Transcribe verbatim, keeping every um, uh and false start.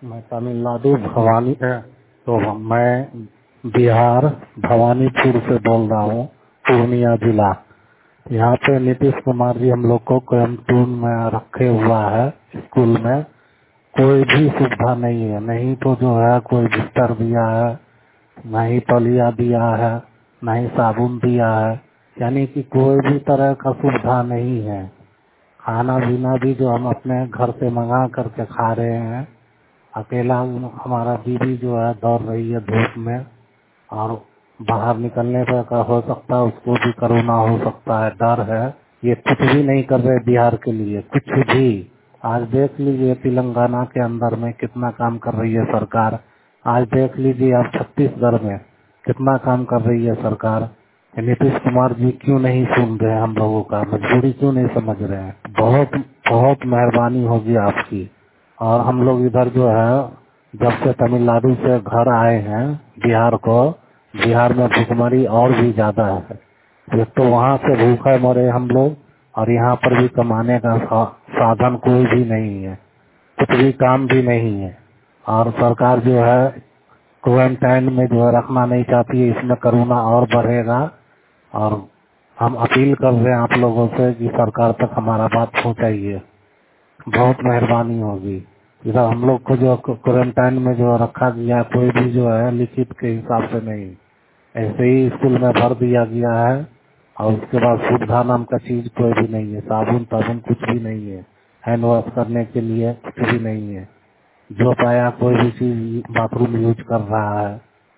मैं तमिलनाडु भवानी है तो मैं बिहार भवानीपुर से बोल रहा हूँ, पूर्णिया जिला। यहाँ पे नीतीश कुमार जी हम लोग को क्वारंटीन में रखे हुआ है। स्कूल में कोई भी सुविधा नहीं है, नहीं तो जो है कोई बिस्तर दिया है, नहीं तौलिया दिया है, नहीं साबुन दिया है, यानी कि कोई भी तरह का सुविधा नहीं है। खाना पीना भी जो हम अपने घर से मंगा करके खा रहे हैं। अकेला हमारा दीदी जो है दौड़ रही है धूप में, और बाहर निकलने पर का हो सकता है उसको भी कोरोना हो सकता है, डर है। ये कुछ भी नहीं कर रहे बिहार के लिए, कुछ भी। आज देख लीजिए तेलंगाना के अंदर में कितना काम कर रही है सरकार। आज देख लीजिए आप छत्तीसगढ़ में कितना काम कर रही है सरकार। नीतीश कुमार जी क्यों नहीं सुन रहे हैं हम लोगों का, मजबूरी क्यों नहीं समझ रहे हैं। बहुत बहुत मेहरबानी होगी आपकी। और हम लोग इधर जो है जब से तमिलनाडु से घर आए हैं बिहार को, बिहार में भूखमरी और भी ज्यादा है। एक तो वहाँ से भूखे मरे हम लोग, और यहाँ पर भी कमाने का सा- साधन कोई भी नहीं है, कुछ भी काम भी नहीं है। और सरकार जो है क्वारंटाइन में जो है रखना नहीं चाहती है, इसमें कोरोना और बढ़ेगा। और हम अपील कर रहे हैं आप लोगों से कि सरकार तक हमारा बात पहुँचाइए, बहुत मेहरबानी होगी। इधर हम लोग को जो क्वारंटाइन में जो रखा गया, कोई भी जो है लिखित के हिसाब से नहीं, ऐसे ही स्कूल में भर दिया गया है। और उसके बाद सुविधा नाम का चीज कोई भी नहीं है, साबुन ताबुन कुछ भी नहीं है, हैंड वॉश करने के लिए कुछ भी नहीं है। जो पाया कोई भी चीज बाथरूम यूज कर रहा है।